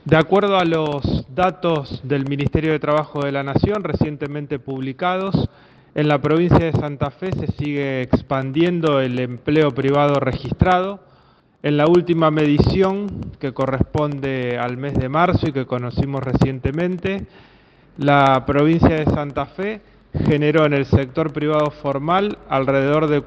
De acuerdo a los datos del Ministerio de Trabajo de la Nación recientemente publicados, en la provincia de Santa Fe se sigue expandiendo el empleo privado registrado. En la última medición, que corresponde al mes de marzo y que conocimos recientemente, la provincia de Santa Fe generó en el sector privado formal alrededor de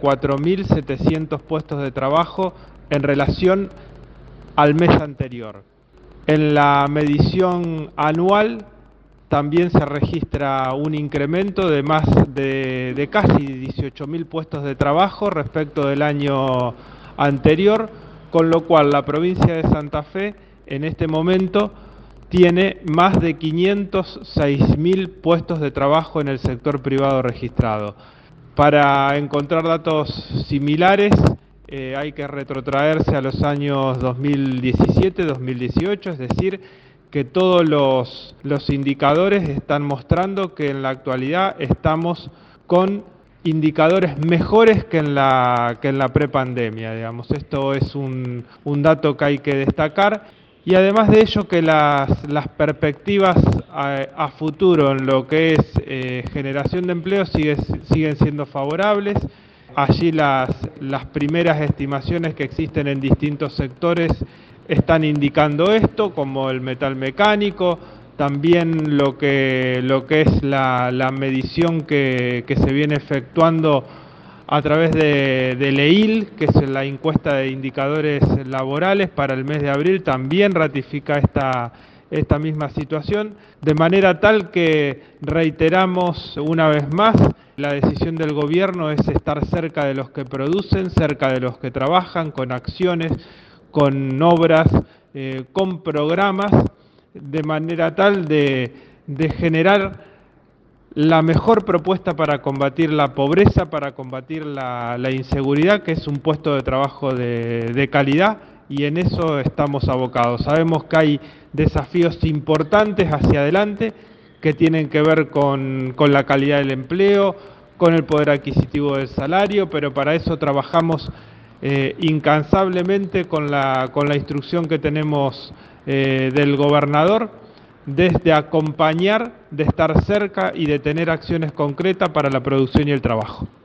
4.700 puestos de trabajo en relación al mes anterior. En la medición anual también se registra un incremento de más de casi 18.000 puestos de trabajo respecto del año anterior, con lo cual la provincia de Santa Fe en este momento tiene más de 506.000 puestos de trabajo en el sector privado registrado. Para encontrar datos similares hay que retrotraerse a los años 2017-2018, es decir, que todos los indicadores están mostrando que en la actualidad estamos con indicadores mejores que en la prepandemia, digamos. Esto es un dato que hay que destacar. Y además de ello, que las perspectivas a futuro en lo que es generación de empleo siguen siendo favorables. Allí las primeras estimaciones que existen en distintos sectores están indicando esto, como el metal mecánico, también lo que es la medición que se viene efectuando a través de LEIL, que es la encuesta de indicadores laborales para el mes de abril, también ratifica esta misma situación, de manera tal que reiteramos una vez más, la decisión del gobierno es estar cerca de los que producen, cerca de los que trabajan, con acciones, con obras, con programas, de manera tal de generar la mejor propuesta para combatir la pobreza, para combatir la inseguridad, que es un puesto de trabajo de calidad, y en eso estamos abocados. Sabemos que hay desafíos importantes hacia adelante que tienen que ver con la calidad del empleo, con el poder adquisitivo del salario, pero para eso trabajamos incansablemente con la instrucción que tenemos del gobernador, desde acompañar, de estar cerca y de tener acciones concretas para la producción y el trabajo.